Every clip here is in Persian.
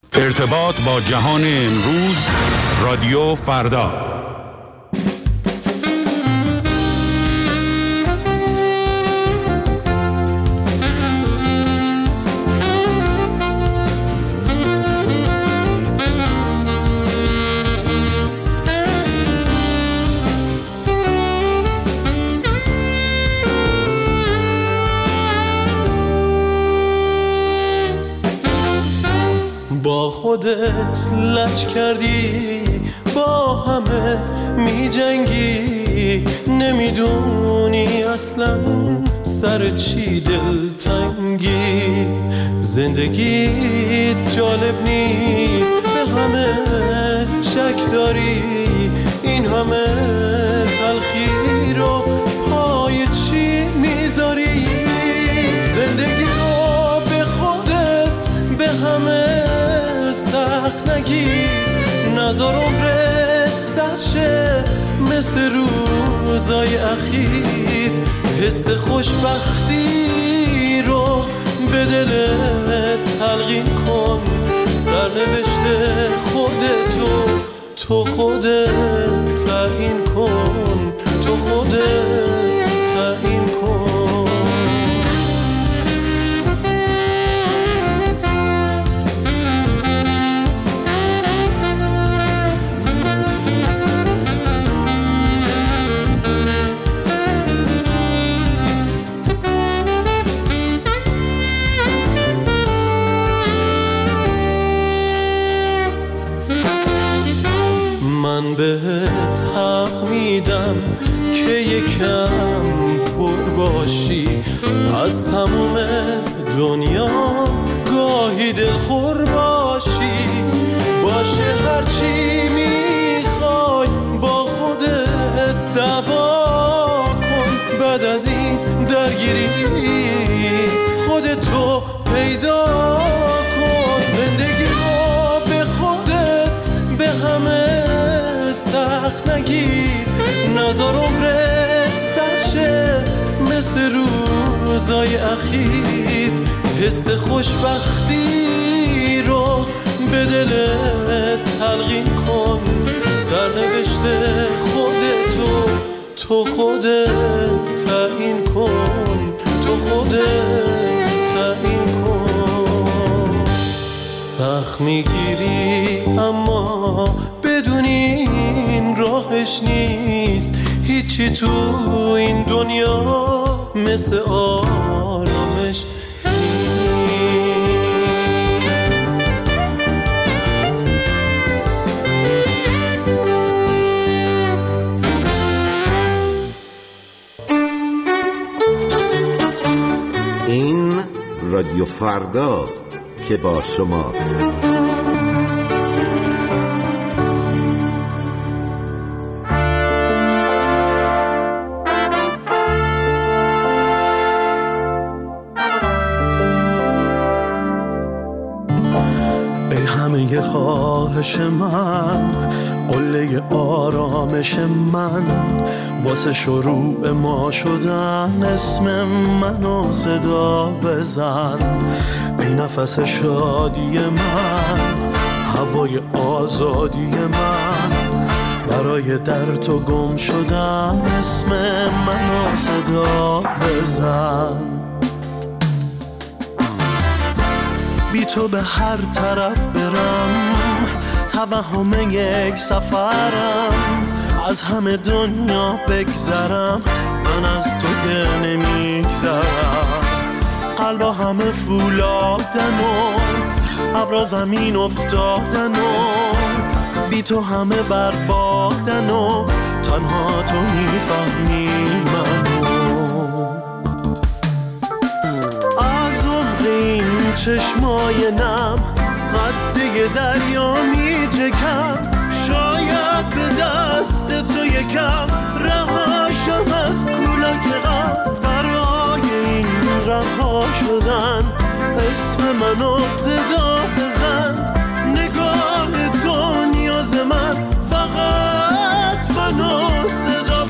ارتباط با جهان امروز، رادیو فردا. با خودت لج کردی، با همه می جنگی، نمیدونی اصلا سر چی دلتنگی. زندگیت جالب نیست، به همه شک داری، این همه تلخی رو پای چی میذاری؟ زندگی رو به خودت به همه سخت نگیر، نذار عمرت سرشه مثل روزای اخیر. حس خوشبختی رو به دلت تلقین کن، سرنوشت خودتو تو خودت تعیین کن، تو خودت تعیین کن. من بهت حق میدم که یکم پر باشی، از تموم دنیا گاهی دلخور باشی. باشه هرچی میخوای با خودت دعوا کن، بعد از این درگیری خودتو پیدا کن. زندگی رو به خودت به همه سخت نگیر، نذار عمرت سرشه مثل روزای اخیر. حس خوشبختی رو به دلت تلقین کن، سرنوشت خودتو تو خودت تعیین کن، تو خودت تعیین کن. سخت میگیری اما بدونی این راهش نیست، هیچی تو این دنیا مثل آرامش این رادیو فرداست که با شماست. همه خواهش من، قله آرامش من، واسه شروع ما شدن اسم منو صدا بزن. ای نفس شادی من، هوای آزادی من، برای در تو گم شدن اسم منو صدا بزن. بی تو به هر طرف برم، توهم یک سفرم، از همه دنیا بگذرم، من از تو که نمیگذرم. قلبا همه فولادن و ابرا زمین افتادن و بی تو همه بربادن و تنها تو میفهمی منو. از عمق این چشمای نم قده دریا می جکم، شاید به دست تو یکم رهاشم از کولاک غم. برای این رها شدن اسم منو صدا بزن، نگاه تو نیاز من، فقط منو صدا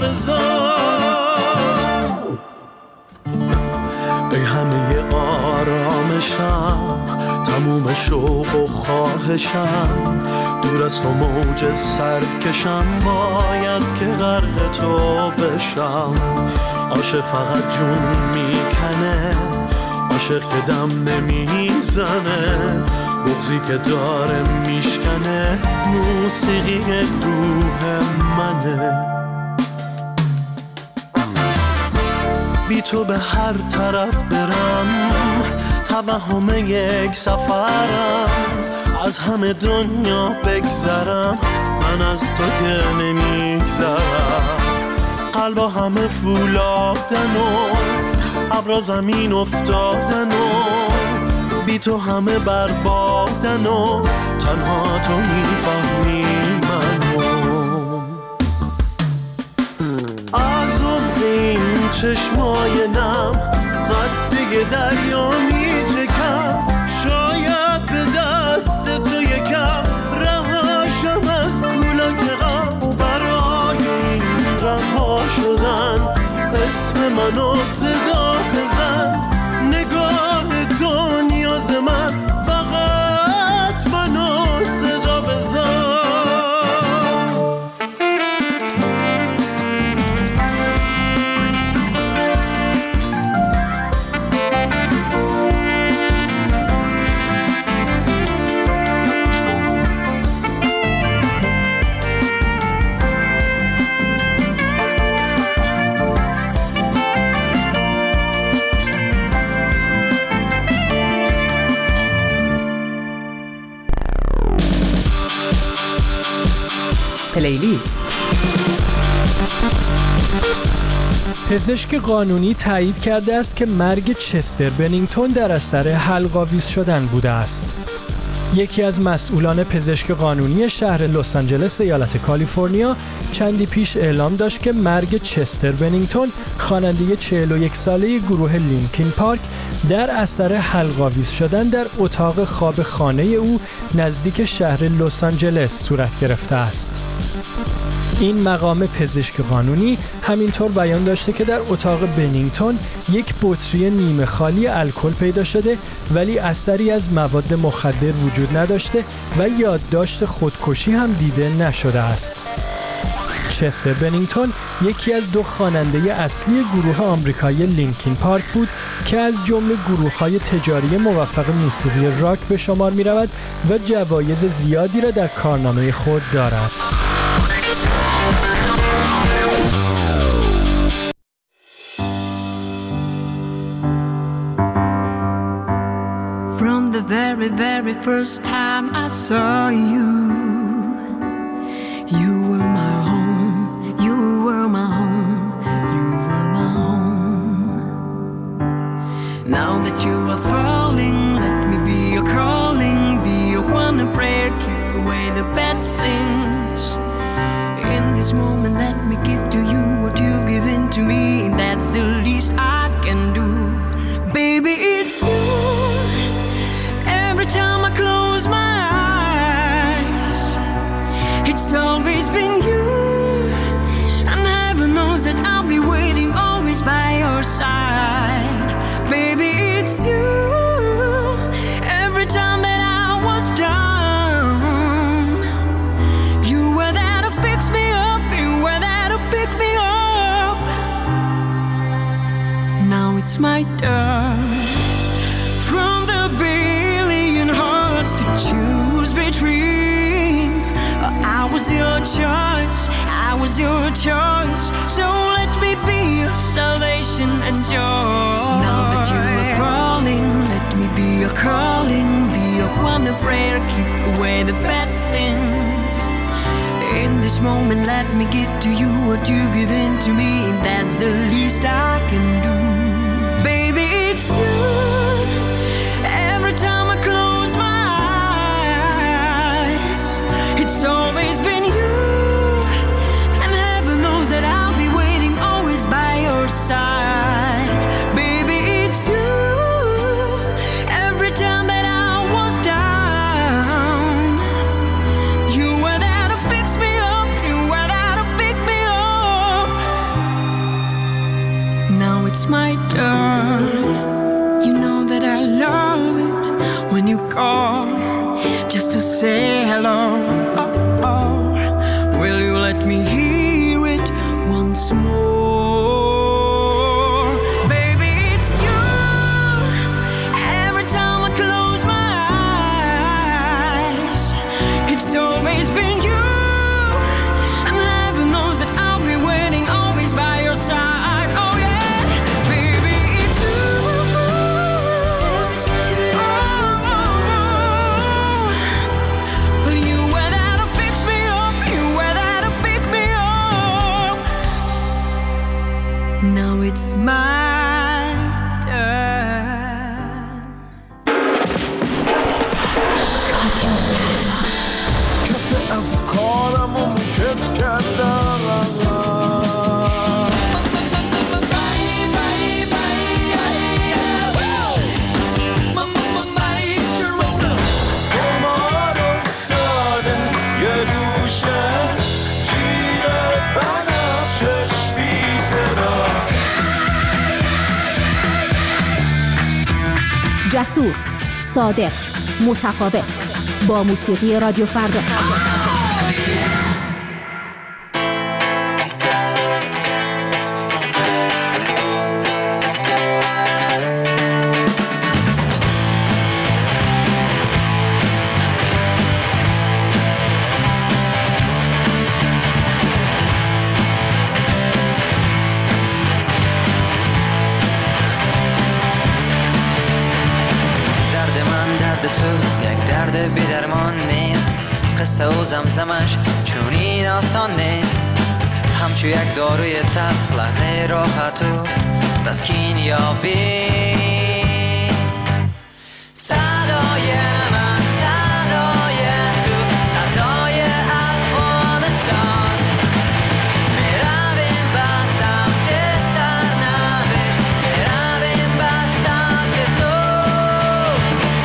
بزن. ای همه آرامش راهشم، تموم شوق و خواهشم، دور از تو موج سرکشم، باید که غرق تو بشم. عاشق فقط جون میکنه، عاشق که دم نمیزنه، بغضی که داره میشکنه، موسیقی روح منه. بی تو به هر طرف برم، توهم یک سفرم، از همه دنیا بگذرم، من از تو که نمیگذرم. قلبا همه فولادن و ابرا زمین افتادن و بی تو همه بربادن و تنها تو میفهمی منو. از عمق این چشمای نم قده دریا میچکم، شاید به دست تو یکم رهاشم از کولاک غم. برای این رها شدن اسم منو صدا بزن، نگاه تو نیاز من، فقط منو صدا بزن. پلیلیست. پزشک قانونی تایید کرده است که مرگ چستر بنینگتون در اثر حلق‌آویز شدن بوده است. یکی از مسئولان پزشک قانونی شهر لس آنجلس ایالت کالیفرنیا چندی پیش اعلام داشت که مرگ چستر بنینگتون، خواننده 41 ساله گروه لینکین پارک، در اثر حلق‌آویز شدن در اتاق خواب خانه او نزدیک شهر لس آنجلس صورت گرفته است. این مقام پزشک قانونی همینطور بیان داشته که در اتاق بنینگتون یک بطری نیمه خالی الکل پیدا شده، ولی اثری از مواد مخدر وجود نداشته و یادداشت خودکشی هم دیده نشده است. چستر بنینگتون یکی از دو خواننده اصلی گروه آمریکایی لینکین پارک بود که از جمله گروه‌های تجاری موفق موسیقی راک به شمار می‌رود و جوایز زیادی را در کارنامه خود دارد. From the very, very first time I saw you, you were my home, you were my home, you were my home. Now that you are falling, let me be your calling, be your one prayer, keep away the bad things. In this moment, let me give to you what you've given to me, and that's the least I can do. Baby, it's you. Every time I close my eyes, it's always been you. And heaven knows that I'll be waiting always by your side. Baby, it's you. Every time that I was down, you were there to fix me up, you were there to pick me up. Now it's my turn. From the billion hearts to choose between, I was your choice, I was your choice. So let me be your salvation and joy. Now that you are falling, let me be your calling, be your one prayer, keep away the bad things. In this moment, let me give to you what you've given to me, and that's the least I can do. Baby, it's you. Every time I close my eyes, it's always been you. And heaven knows that I'll be waiting always by your side. Baby, it's you. Every time that I was down, you were there to fix me up, you were there to pick me up. Now it's my turn. You know just to say hello. Oh, oh. Will you let me hear it once more? Baby, it's you. Every time I close my eyes, it's always been you. And heaven knows that I'll be waiting always by your side. Oh yeah, baby, it's you. But you were there to fix me up. You were there to pick me up. Now it's my turn. کف افکارمو موکت کردم قمار افتاده یه گوشه جیر بنفشش بی صدا جسور، صادق، متفاوت، با موسیقی رادیو فردا. درد من درد تو یک درد بی درمان نیست. قصه و زمزمش چون این آسان نیست. همچو یک داروی تلخ لحظه راحت و تسکین یابی. صدای من صدای تو صدای افغانستان. میرویم به سمت سرنوشت. میرویم به سمت صبح.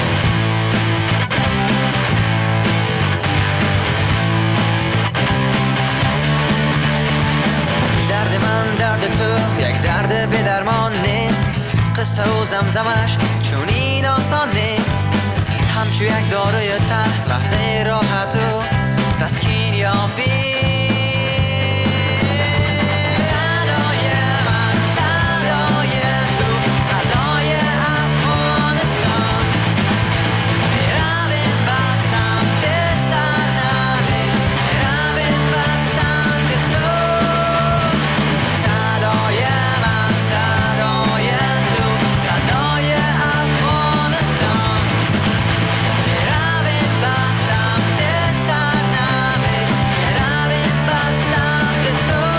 درد من درد تو یک درد بی درمان نیست. قصه و زمزمش چون این آسان نیست. همچو یک داروی تلخ لحظه راحت و تسکین یابی. صدای من صدای تو صدای افغانستان. میرویم به سمت سرنوشت. میرویم به سمت صبح. صدای من صدای تو صدای افغانستان. میرویم به سمت سرنوشت. میرویم به سمت صبح.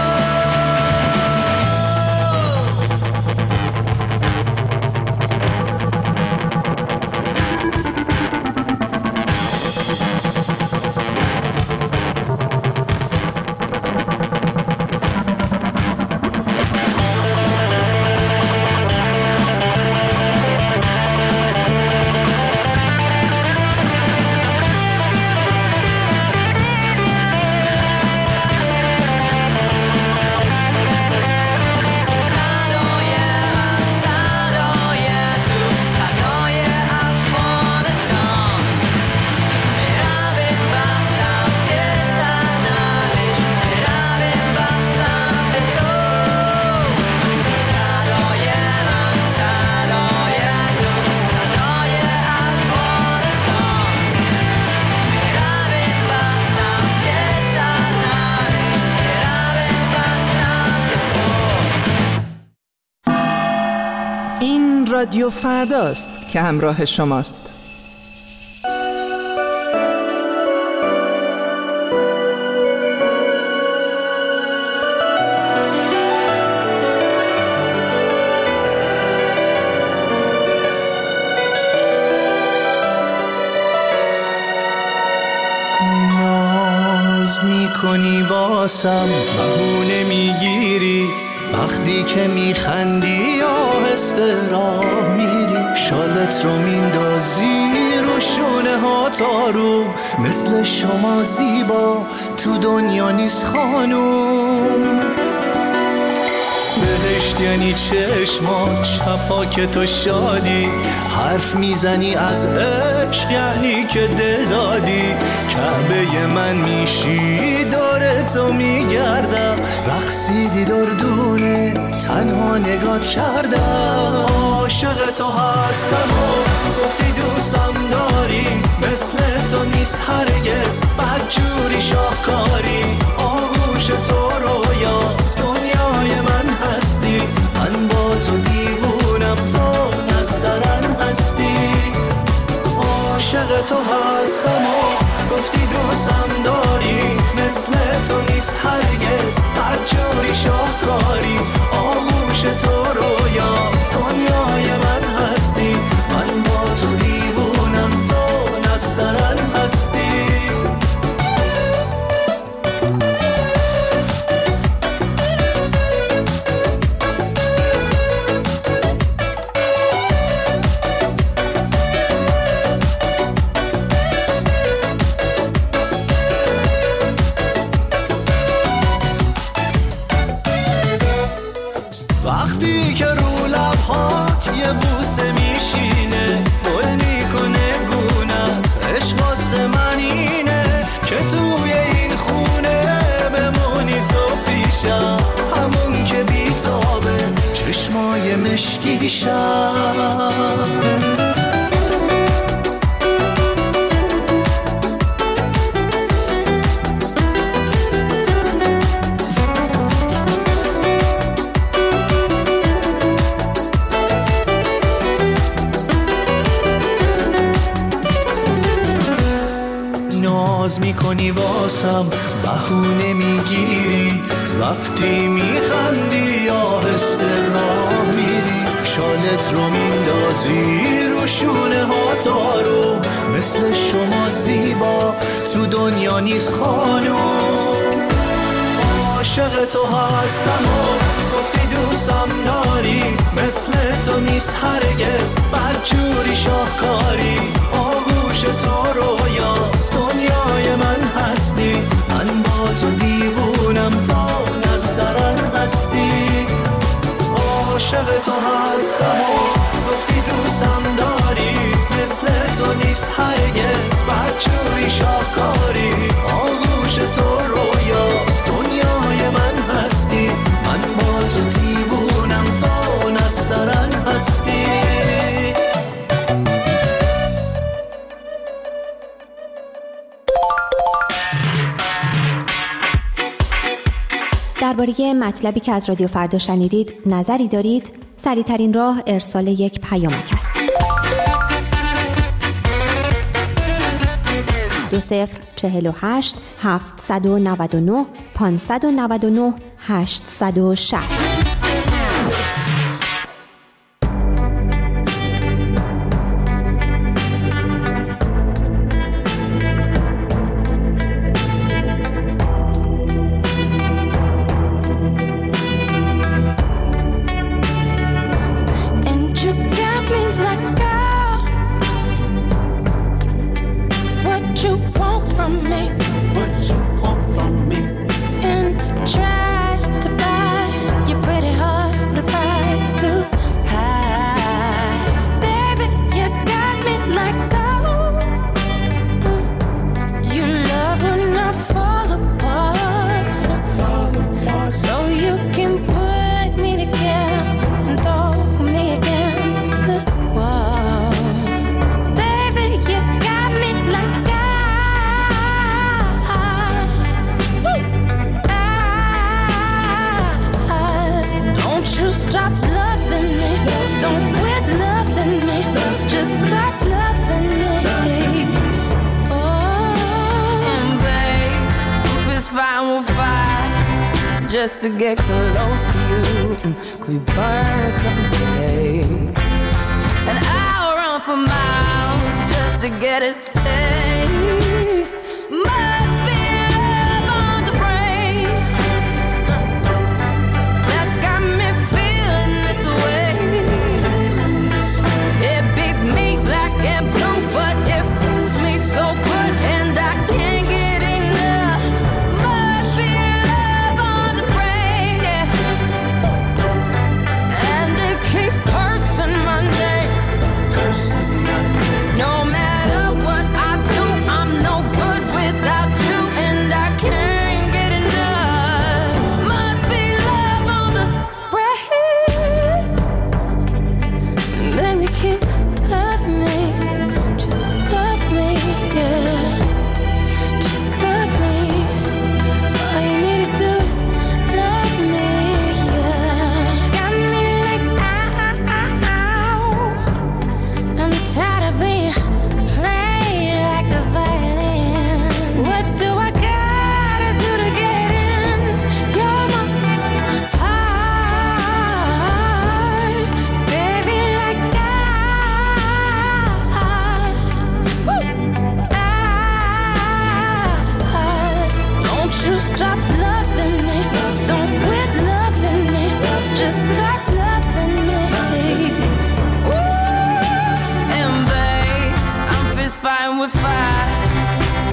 صدای من صدای تو صدای افغانستان. میرویم به سمت سرنوشت. میرویم به سمت صبح. صدای من صدای تو صدای افغانستان. میرویم به سمت سرنوشت. میرویم به سمت صبح. این رادیو فرداست که همراه شماست. ناز میکنی واسم بهونه میگیری وقتی که میخندی آهسته راه میری شالت رو میندازی رو شونه ها تارو مثل شما زیبا تو دنیا نیست خانوم بهشت یعنی چشمات چپا که تو شادی، حرف میزنی از عشق یعنی که دل دادی. کعبه من میشی دور تو میگردم، رقصیدی دردونه تنها نگات کردم. عاشق تو هستم و گفتی دوستم داری، مثل تو نیست هرگز بدجوری شاهکاری. آغوش تو رویاست دنیای من هستی، من با تو دیوونم تو نسترن هستی. عاشق تو هستم و گفتی دوستم داری، مثل تو نیست هرگز بدجوری شاهکاری. آغوش تو رویاست دنیای من هستی، من با تو دیوونم تو نسترن هستی. وقتی که رو لبهات یه بوسه میشینه، گل میکنه گونت، عشق واسه من اینه که توی این خونه بمونی تو پیشم، همون که بیتابه چشمای مشکیشم. ناز میکنی واسم بهونه میگیری، وقتی میخندی آهسته راه میری. شالت رو میندازی رو شونه ها تارو، مثل شما زیبا تو دنیا نیست خانم. عاشق تو هستم و گفتی دوستم داری، مثل تو نیست هرگز بدجوری شاهکاری. آغوش تو رویاست دنیای من هستی، من با تو دیوونم تا نسترن هستی. عاشق تو هستم و گفتی دوستم داری، مثل تو نیست هرگز بدجوری شاهکاری. آغوش تو رویاست دنیای من هستی، من با تو دیوونم تا نسترن هستی. درباره مطلبی که از رادیو فردا شنیدید نظری دارید؟ سریع‌ترین راه ارسال یک پیامک است. 2048 799 599 860. Just to get close to you, could we burn someday? And I'll run for miles just to get a taste. Must be love on the brain that's got me feeling this way. It beats me black and blue, but it fools me so good, and I can't get enough. Must be love on the brain, yeah.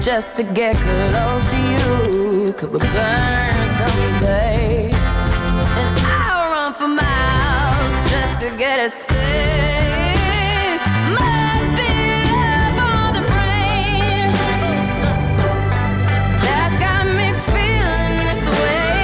just to get close to you. Could we burn someday? And I'll run for miles just to get a taste. Must be love on the brain that's got me feeling this way.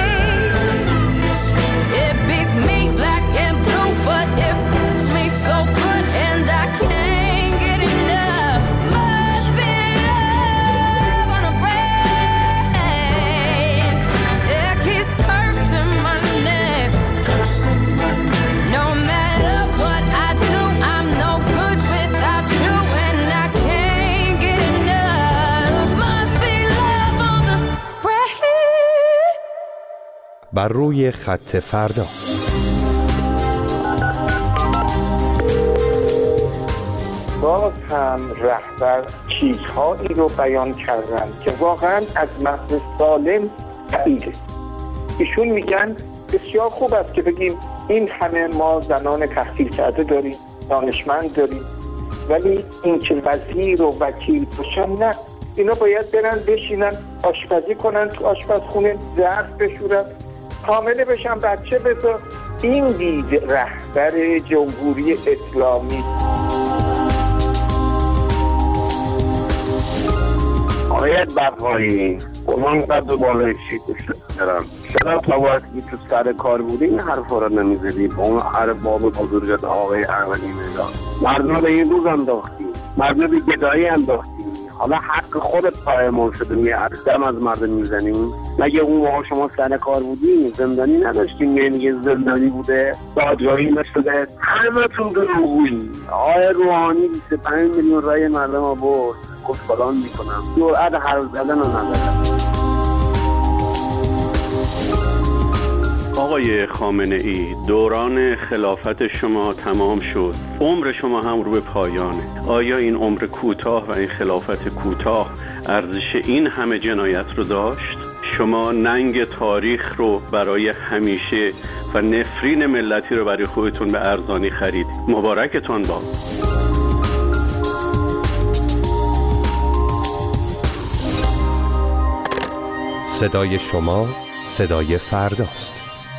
It beats me black and blue, but it feels me so good and I can't get enough. Must be love on the brain. It keeps cursing my name. No matter what I do, I'm no good without you, and I can't get enough. Must be love on the brain. بر روی خط فردا. باز هم رهبر چیزهایی رو بیان کردن که واقعا از مغز سالم بعیده. ایشون میگن بسیار خوب است که بگیم این همه ما زنان تحصیل کرده داریم، دانشمند داریم، ولی این که وزیر و وکیل باشن نه، اینا باید برن بشینن آشپزی کنن تو آشپزخونه، ظرف بشورن، حامله بشن، بچه بذار. این دید رهبر جمهوری اسلامی. آقای بقایی اون قد و بالای چی دارم چرا تا وقتی تو سر کار بودی این حرفا رو نمیزدی با اون حرف باب بزرگت آقای احمدی نژاد؟ مردم به این روز انداختی، مردم به گدایی انداختی. حالا حق خودت پایمال شده میادم از مردم میزنی؟ مگه اون موقع شما سر کار بودی زندانی نداشتیم؟ یعنی زندانی بوده، دادگاهی نشده، همه تون دروغی. آقای روحانی 25 میلیون رای مردم ها برد، خوشحالان میکنم، جرأت حرف زدن رو ندارم. آقای خامنه ای، دوران خلافت شما تمام شد، عمر شما هم رو به پایانه. آیا این عمر کوتاه و این خلافت کوتاه ارزش این همه جنایت رو داشت؟ شما ننگ تاریخ رو برای همیشه و نفرین ملتی رو برای خودتون به ارزانی خرید. مبارکتون باد. صدای شما صدای فرداست.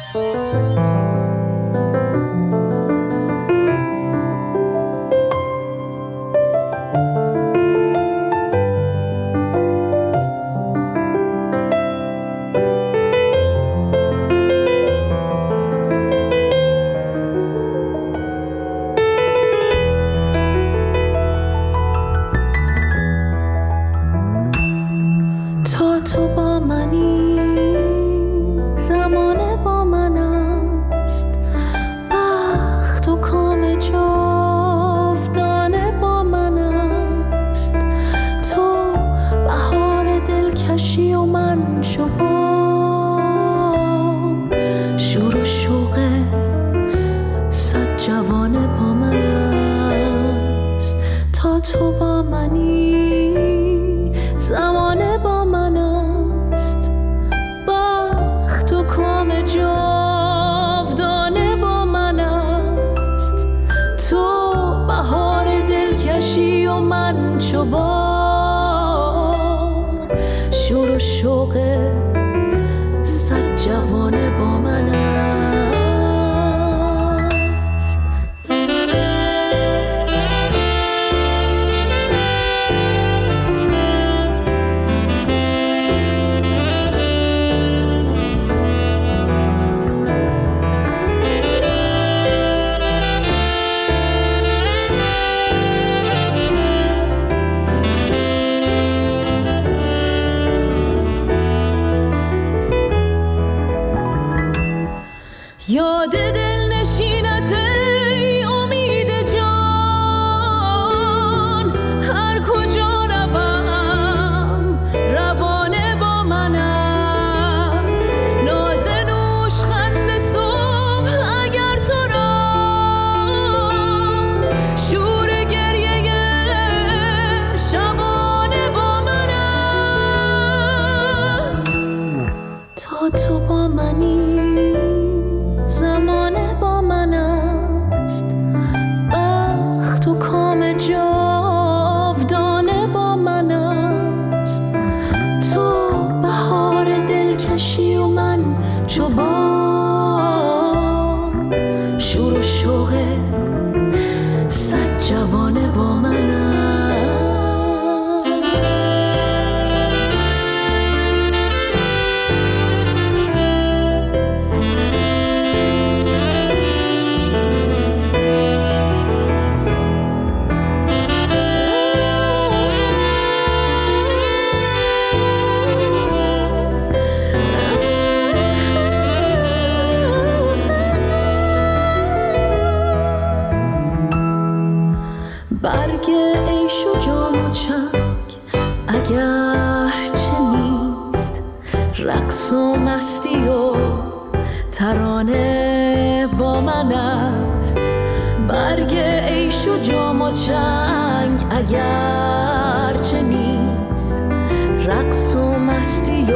تو با منی، زمانه با من است، بخت و کام جاودانه با من است. تو بهار دلکشی و من شباب، شور و شوق صد جوانه با من است. تا تو با منی، زمانه با من است، بخت و کام جاودانه با من است. تو بهار دلکشی و من چوبان، شور و شوق صد جوانه با من است. اگر چه نیست رقص و مستی و ترانه با من است، برگ عیش و جام و چنگ اگر چه نیست رقص و مستی